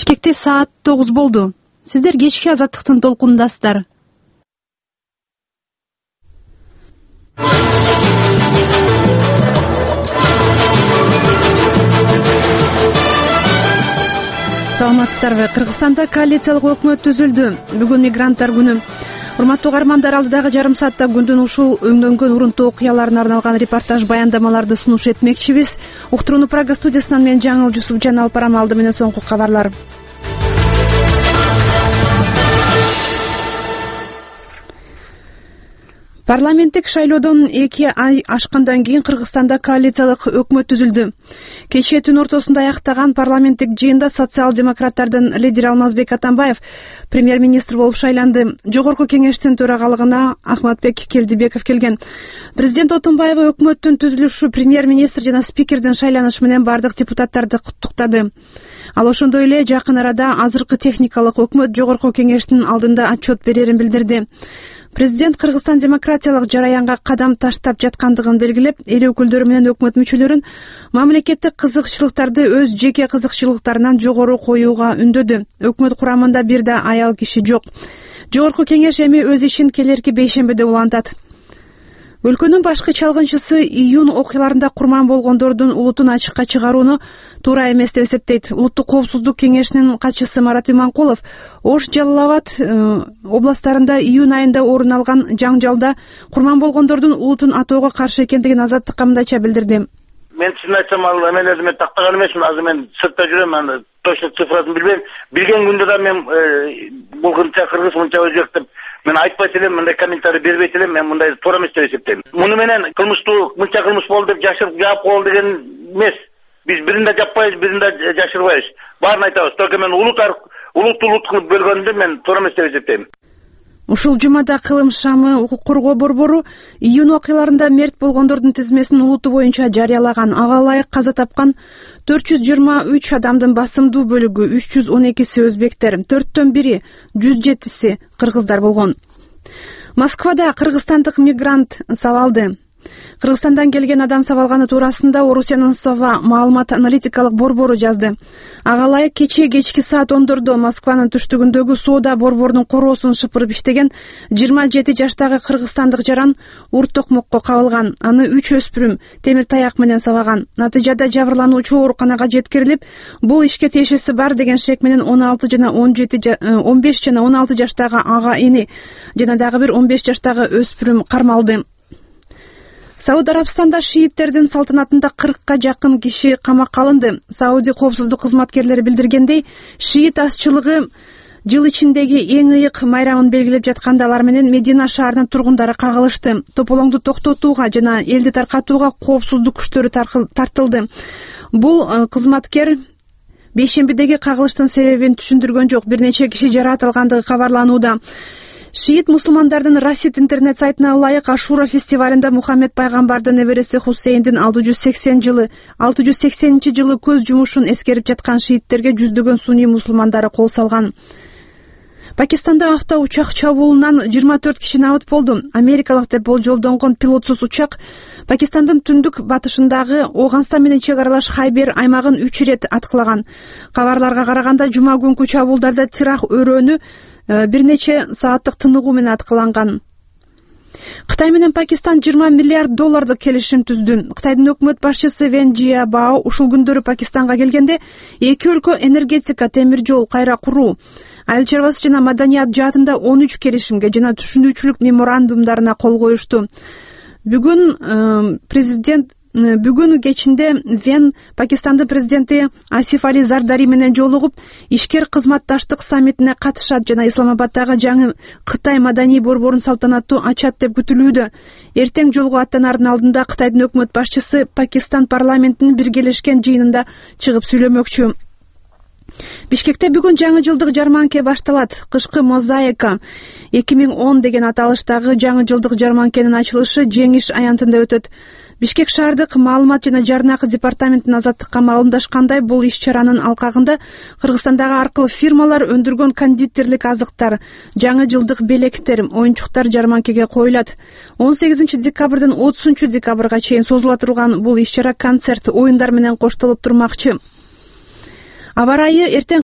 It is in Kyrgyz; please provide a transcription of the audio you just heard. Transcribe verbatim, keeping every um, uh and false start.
Бишкекте саат тогуз болду. Сиздер кечки азаттыктын толкунундасыздар. Саламатсыздарбы? Кыргызстанда коалициялык өкмөт түзүлдү. Бүгүн мигранттар күнү. Урматтуу каармандар, алдыдагы жарым саатта күндүн ушул өңдөнгөн урунтуу окуяларына арналган репортаж баяндамаларды сунуш этмекчибиз. Уктурууну Прага студиясынан мен Жаңыл Жусупжан алып барам. Алды менен соңку кабарлар. Парламенттик шайлоодон эки ай ашкандан кийин Кыргызстанда коалициялык өкмөт түзүлдү. Кечээ түн ортосунда аяктаган парламенттик жыйында социал-демократтардын лидери Алмазбек Атамбаев премьер-министр болуп шайланды. Жогорку кеңештин төрагалыгына Ахматбек Келдибеков келген. Президент Отунбаева өкмөттүн түзүлүшү, премьер-министр жана спикердин шайланышы менен бардык депутаттарды куттуктады. Ал ошондой эле жакын арада азыркы техникалык өкмөт жогорку кеңештин алдында отчет берерин билдирди. Президент Кыргызстан демократиялык жараянга кадам таштап жаткандыгын белгилеп, эл өкүлдөрү менен өкмөт мүчөлөрүн мамлекеттик кызыкчылыктарды өз жеке кызыкчылыктарынан жогору коюуга үндөдү. Өкмөт курамында бир да аял киши жок. Жогорку кеңеш эми өз ишин келерки бейшембиде улантат. Өлкөнүн башкы чалгынчысы июнь окуяларында курман болгондордун улутун ачыкка чыгарууну туура эмес деп эсептейт. Улуттук коопсуздук кеңешинин катчысы Марат Иманкулов Ош, Жалал Абад областарында июнь айында орун алган жаңжалда курман болгондордун улутун атоого каршы экендигин Азаттыкка мындайча билдирди. Мен чын айтсам, ал эмелерди тактаган эмесмин. Азыр мен сыртта жүрөм, аны точно цифрасын билбейм. Билген күндө да мен бул кыргызча кыргыз мынча өзбек деп мен айтпайт элем, мындай комментарий бербейт элем. Мен мындай туура эмес деп эсептейм. Муну менен кылмыштуу мынча кылмыш болду деп жашырып жаап коелу деген эмес. Биз бирин да жаппайбыз, бирин да жашырбайбыз. Баарын айтабыз. Только мен улут улутту улут кылып бөлгөндү мен туура эмес деп эсептейм. Ушул жумада Кылым шамы укук коргоо борбору июнь окуяларында мерт болгондордун тизмесин улуту боюнча жарыялаган. Ага ылайык каза тапкан төрт жүз жыйырма үч адамдын басымдуу бөлүгү үч жүз он экиси өзбектер, төрттөн бири жүз жетиси кыргыздар болгон. Москвада кыргызстандык мигрант сабалды. Кыргызстандан келген адам сабалганы туурасында Орусиянын Сова маалымат аналитикалык борбору жазды. Ага ылайык кечээ кечки саат ондордо Москванын түштүгүндөгү соода борборунун короосун шыпырып иштеген жыйырма жети жаштагы кыргызстандык жаран ур токмокко кабылган. Аны үч өспүрүм темир таяк менен сабаган. Натыйжада жабырлануучу ооруканага жеткирилип, бул ишке тиешеси бар деген шек менен он алты жана он жети он беш жана он алты жаштагы ага ини жана дагы бир он беш жаштагы өспүрүм кармалды. Сауд Арабстанда шииттердин салтанатында кыркка жакын киши камакка алынды. Сауди коопсуздук кызматкерлери билдиргендей, шиит азчылыгы жыл ичиндеги эң ыйык майрамын белгилеп жатканда алар менен Медина шаарынын тургундары кагылышты. Тополоңду токтотууга жана элди таркатууга коопсуздук күчтөрү тартылды. Бул кызматкер бейшембидеги кагылыштын себебин түшүндүргөн жок. Бир нече киши жаратылгандыгы кабарланууда. Шиит мусулмандардын Расид интернет сайтына ылайык Ашура фестивалында Мухаммед пайгамбардын небереси Хусейндин алты жүз сексен жылы алты жүз сексенинчи жылы көз жумушун эскерип жаткан шииттерге жүздөгөн сунний мусулмандары кол салган. Пакистанда авто учак чабуулунан жыйырма төрт киши набыт болду. Америкалык деп болжолдонгон пилотсуз учак Пакистандын түндүк батышындагы Оганстан менен чек аралаш Хайбер аймагын үч ирет аткылаган. Кабарларга караганда жума күнкү чабуулдарда тирах өрөөнү бир нече сааттык тыныгуу менен аткыланган. Кытай менен Пакистан жыйырма миллиард доллардык келишим түздү. Кытайдын өкмөт башчысы Вен Жиабао ушул күндөрү Пакистанга келгенде эки өлкө энергетика, темир жол, кайра куруу, айыл чарбасы жана маданият жаатында он үч келишимге жана түшүнүүчүлүк меморандумдарына кол коюшту. Бүгүн президент Бүгүн кечинде Вен Пакистандын президенти Асиф Али Зардари менен жолугуп, ишкер кызматташтык саммитине катышат жана Исламабаддагы жаңы Кытай маданий борборун салтанаттуу ачат деп күтүлүүдө. Эртең жолго аттанаардын алдында Кытайдын өкмөт башчысы Пакистан парламентинин биргелешкен жыйынында чыгып сүйлөмөкчү. Бишкекте бүгүн жаңы жылдык жарманке башталат. Кышкы мозаика эки миң он деген аталыштагы жаңы жылдык жарманкенин ачылышы Жеңиш аянтында өтөт. Бишкек шаардык маалымат жана жарнакы департаментинин Азаттыкка маалымдашкандай, бул иш-чаранын алкагында Кыргызстандагы аркылуу фирмалар өндүргөн кондитерлик азыктар, жаңы жылдык белектер, оюнчуктар жарманкеге коюлат. он сегизинчи декабрдан отузунчу декабрга чейин созула турган бул иш-чара концерт, оюндар менен коштолуп турмакчы. Аба ырайы эртең